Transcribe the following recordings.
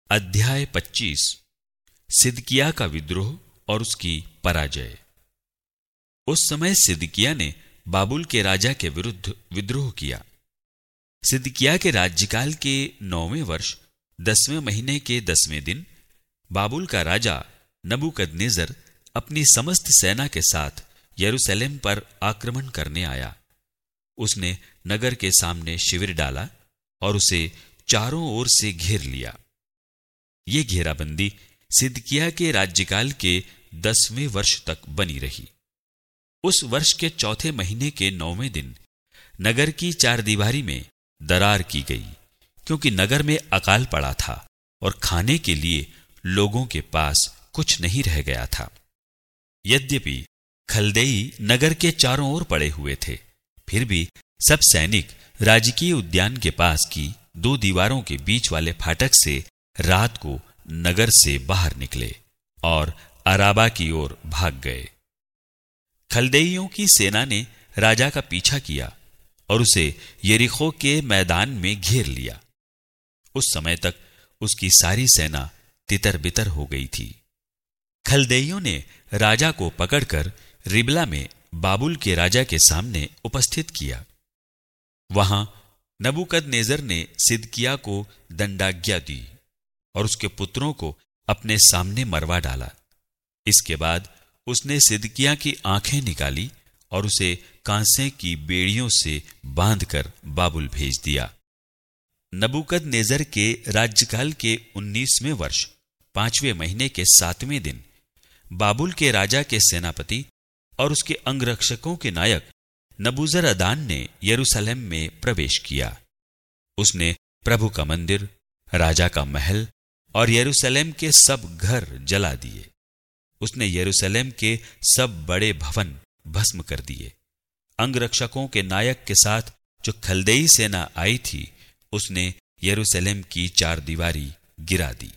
अध्याय 25। सिदकिय्याह का विद्रोह और उसकी पराजय। उस समय सिदकिय्याह ने बाबुल के राजा के विरुद्ध विद्रोह किया। सिदकिय्याह के राज्यकाल के 9वें वर्ष 10वें महीने के 10वें दिन बाबुल का राजा नबूकदनेस्सर अपनी समस्त सेना के साथ यरूशलेम पर आक्रमण करने आया। उसने नगर के सामने शिविर डाला और उसे चारों ओर से घेर लिया। ये घेराबंदी सिदकिय्याह के राज्यकाल के 10वें वर्ष तक बनी रही। उस वर्ष के चौथे महीने के 9वें दिन नगर की चारदीवारी में दरार की गई, क्योंकि नगर में अकाल पड़ा था और खाने के लिए लोगों के पास कुछ नहीं रह गया था। यद्यपि खलदेई नगर के चारों ओर पड़े हुए थे, फिर भी सब सैनिक राजकीय उद्यान के पास की 2 दीवारों के बीच वाले फाटक से रात को नगर से बाहर निकले और अराबा की ओर भाग गए। खलदेइयों की सेना ने राजा का पीछा किया और उसे यरीहो के मैदान में घेर लिया। उस समय तक उसकी सारी सेना तितर-बितर हो गई थी। खलदेइयों ने राजा को पकड़कर रिबला में बाबुल के राजा के सामने उपस्थित किया। वहां नबूकदनेस्सर ने सिदकिय्याह को दंडाज्ञा दी और उसके पुत्रों को अपने सामने मरवा डाला। इसके बाद उसने सिदकिय्याह की आंखें निकाली और उसे कांसे की बेड़ियों से बांधकर बाबुल भेज दिया। नबूकदनेस्सर के राज्यकाल के 19वें वर्ष 5वें महीने के 7वें दिन बाबुल के राजा के सेनापति और उसके अंगरक्षकों के नायक नबूजरअदान ने यरूशलेम में प्रवेश किया। उसने प्रभु का मंदिर, राजा का महल और यरूशलेम के सब घर जला दिए। उसने यरूशलेम के सब बड़े भवन भस्म कर दिए। अंगरक्षकों के नायक के साथ जो खलदेई सेना आई थी, उसने यरूशलेम की चारदीवारी गिरा दी।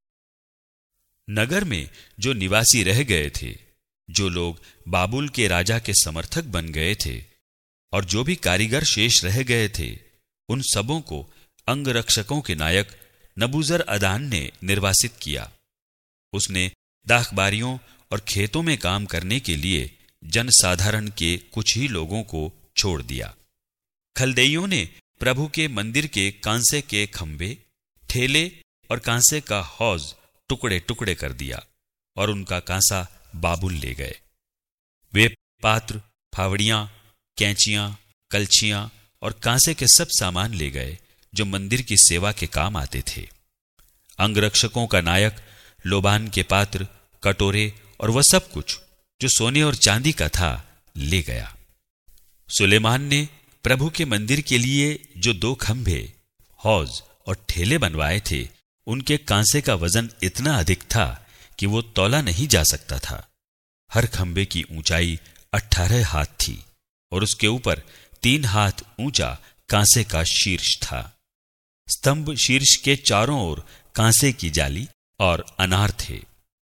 नगर में जो निवासी रह गए थे, जो लोग बाबुल के राजा के समर्थक बन गए थे और जो भी कारीगर शेष रह गए थे, उन सबों को अंगरक्षकों के नायक नबूजरअदान ने निर्वासित किया। उसने दाखबारियों और खेतों में काम करने के लिए जनसाधारण के कुछ ही लोगों को छोड़ दिया। खलदेइयों ने प्रभु के मंदिर के कांसे के खंभे, ठेले और कांसे का हौज टुकड़े टुकड़े कर दिया और उनका कांसा बाबुल ले गए। वे पात्र, फावड़ियां, कैंचियां, कलछियां और कांसे के सब सामान ले गए जो मंदिर की सेवा के काम आते थे। अंगरक्षकों का नायक लोबान के पात्र, कटोरे और वह सब कुछ जो सोने और चांदी का था ले गया। सुलेमान ने प्रभु के मंदिर के लिए जो 2 खंभे, हौज और ठेले बनवाए थे, उनके कांसे का वजन इतना अधिक था कि वो तौला नहीं जा सकता था। हर खंभे की ऊंचाई 18 हाथ थी और उसके ऊपर 3 हाथ ऊंचा कांसे का शीर्ष था। स्तंभ शीर्ष के चारों ओर कांसे की जाली और अनार थे।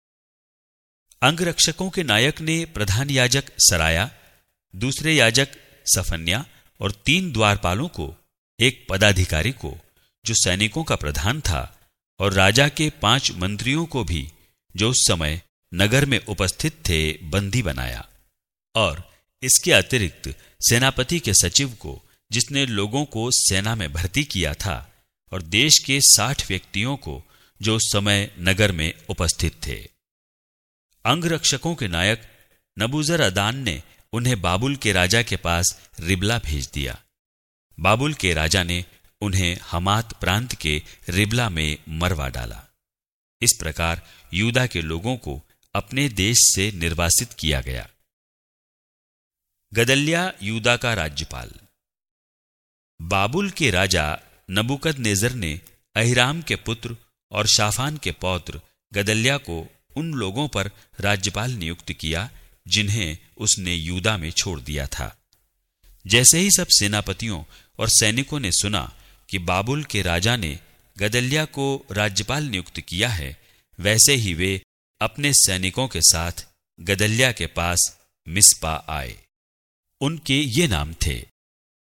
अंगरक्षकों के नायक ने प्रधान याजक सराया, दूसरे याजक सफन्या और 3 द्वारपालों को, एक पदाधिकारी को जो सैनिकों का प्रधान था और राजा के 5 मंत्रियों को भी जो उस समय नगर में उपस्थित थे, बंदी बनाया। और इसके अतिरिक्त सेनापति के सचिव को, जिसने लोगों को सेना में भर्ती किया था, और देश के 60 व्यक्तियों को जो उस समय नगर में उपस्थित थे। अंगरक्षकों के नायक नबूजरअदान ने उन्हें बाबुल के राजा के पास रिबला भेज दिया। बाबुल के राजा ने उन्हें हमात प्रांत के रिबला में मरवा डाला। इस प्रकार यूदा के लोगों को अपने देश से निर्वासित किया गया। गदल्याह यूदा का राज्यपाल। बाबुल के राजा नबूकदनेस्सर ने अहीराम के पुत्र और शाफान के पौत्र गदल्याह को उन लोगों पर राज्यपाल नियुक्त किया जिन्हें उसने यूदा में छोड़ दिया था। जैसे ही सब सेनापतियों और सैनिकों ने सुना कि बाबुल के राजा ने गदल्याह को राज्यपाल नियुक्त किया है, वैसे ही वे अपने सैनिकों के साथ गदल्याह के पास मिस्पा आए। उनके ये नाम थे: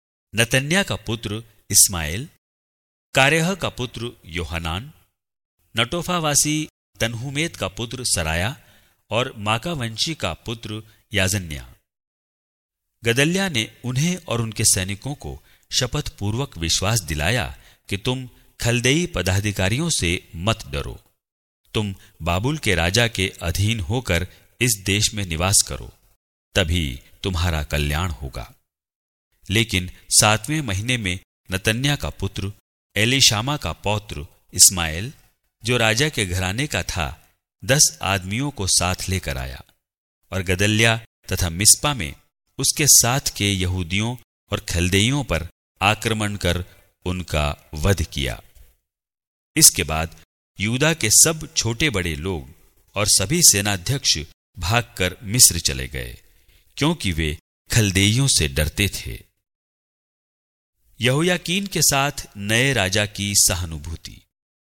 नतन्याह का पुत्र इस्माएल, कारेह का पुत्र योहानान, नटोफावासी तन्हुमेत का पुत्र सराया और माकावंशी का पुत्र याजन्या। गदल्याह ने उन्हें और उनके सैनिकों को शपथ पूर्वक विश्वास दिलाया कि तुम खलदेई पदाधिकारियों से मत डरो, तुम बाबुल के राजा के अधीन होकर इस देश में निवास करो, तभी तुम्हारा कल्याण होगा। लेकिन 7वें महीने में नतन्याह का पुत्र एलीशामा का पौत्र इस्माएल, जो राजा के घराने का था, 10 आदमियों को साथ लेकर आया और गदल्याह तथा मिस्पा में उसके साथ के यहूदियों और खलदेइयों पर आक्रमण कर उनका वध किया। इसके बाद यूदा के सब छोटे बड़े लोग और सभी सेनाध्यक्ष भागकर मिस्र चले गए, क्योंकि वे खलदेइयों से डरते थे। यहोयाकीन के साथ नए राजा की सहानुभूति।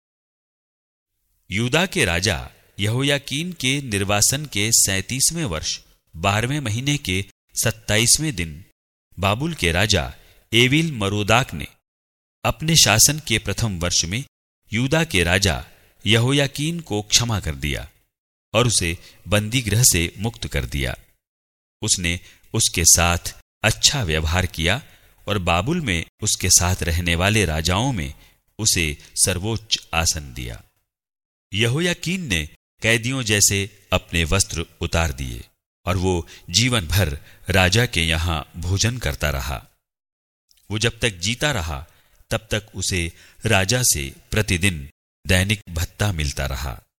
यूदा के राजा यहोयाकीन के निर्वासन के 37वें वर्ष 12वें महीने के 27वें दिन बाबुल के राजा एविल मरोदाक ने अपने शासन के प्रथम वर्ष में यूदा के राजा यहोयाकीन को क्षमा कर दिया और उसे बंदी गृह से मुक्त कर दिया। उसने उसके साथ अच्छा व्यवहार किया और बाबुल में उसके साथ रहने वाले राजाओं में उसे सर्वोच्च आसन दिया। यहोयाकीन ने कैदियों जैसे अपने वस्त्र उतार दिए और वो जीवन भर राजा के यहां भोजन करता रहा। वो जब तक जीता रहा तब तक उसे राजा से प्रतिदिन दैनिक भत्ता मिलता रहा।